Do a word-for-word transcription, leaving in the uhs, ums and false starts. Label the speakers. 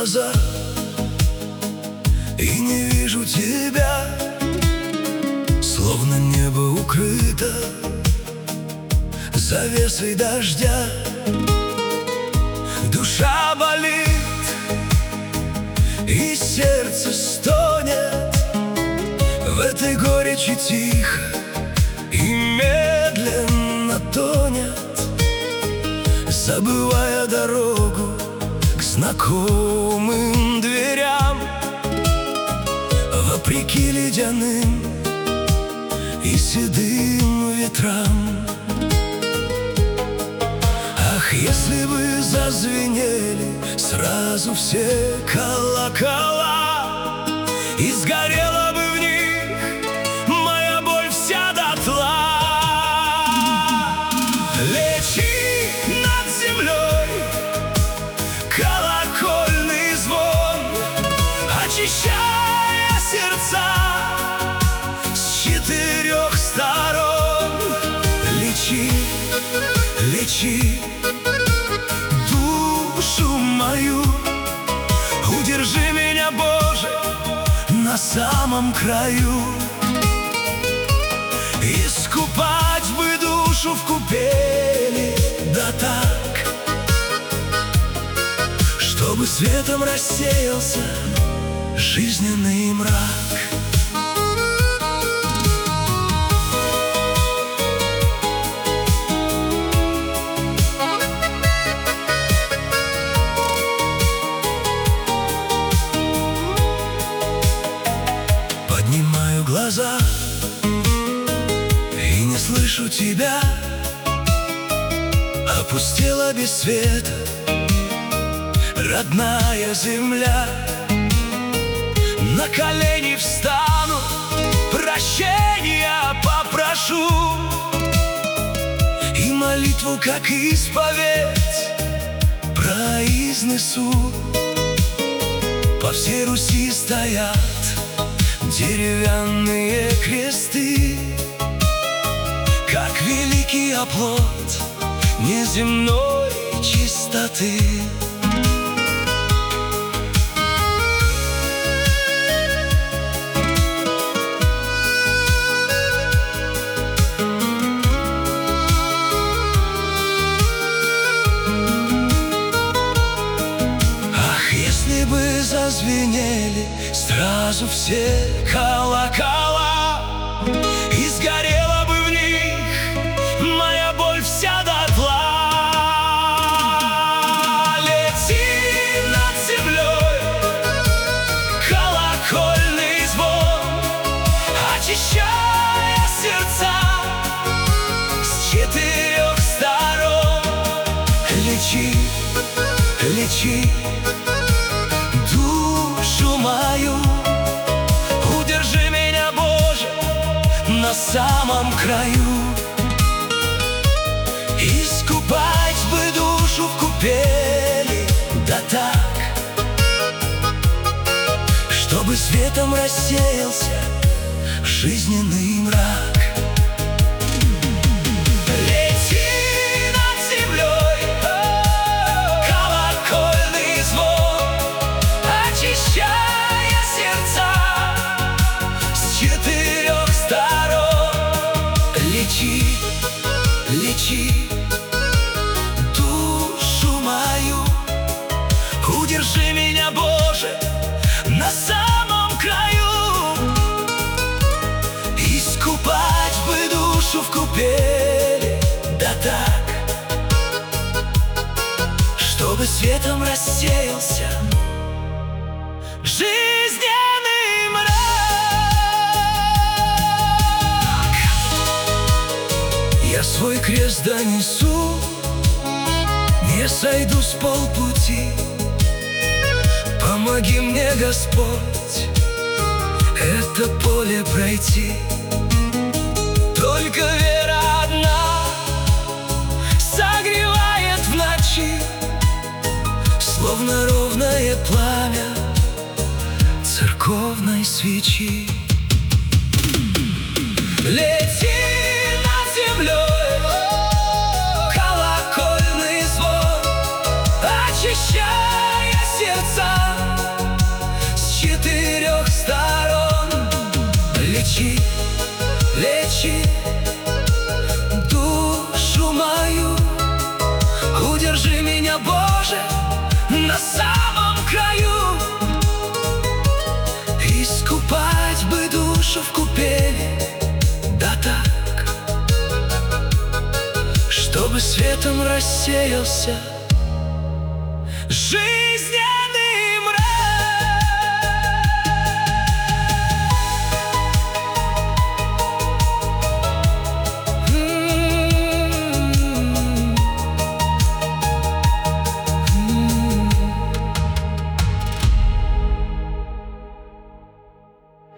Speaker 1: глаза и не вижу тебя, словно небо укрыто завесой дождя. Душа болит и сердце стонет, в этой горечи тихо и медленно тонет, забывая дорогу к знакомым дверям, вопреки ледяным и седым ветрам. Ах, если бы зазвенели сразу все колокола, и сгорела бы в них моя боль вся дотла. Лечи над землей колокольный звон, очищая сердца с четырех сторон. Лечи, лечи душу мою, удержи меня, Боже, на самом краю. Искупать бы душу в купели, да так, чтобы светом рассеялся жизненный мрак. Поднимаю глаза и не слышу тебя, опустела без света родная земля. На колени встану, прощения попрошу, и молитву, как исповедь, произнесу. По всей Руси стоят деревянные кресты, как великий оплот неземной чистоты. Ах, если бы зазвенели сразу все колокола, и сгорела бы в них моя боль вся дотла. Лети над землей колокольный звон, очищая сердца с четырех сторон. Лечи, лечи душу мою, удержи меня, Боже, на самом краю. Искупать бы душу в купели, да так, чтобы светом рассеялся жизненный мрак. Лети над землей колокольный звон, очищая сердца с четырех сторон. Лечи, лечи душу мою, удержи меня, Боже, на самом краю. Искупать бы душу в купели, да так, чтобы светом рассеялся жизненный мрак. Я свой крест донесу, не сойду с полпути. Помоги мне, Господь, это поле пройти. Только вера одна согревает в ночи, словно ровное пламя церковной свечи. Лети над землей колокольный звон, очищая сердца рассеялся. Жизнь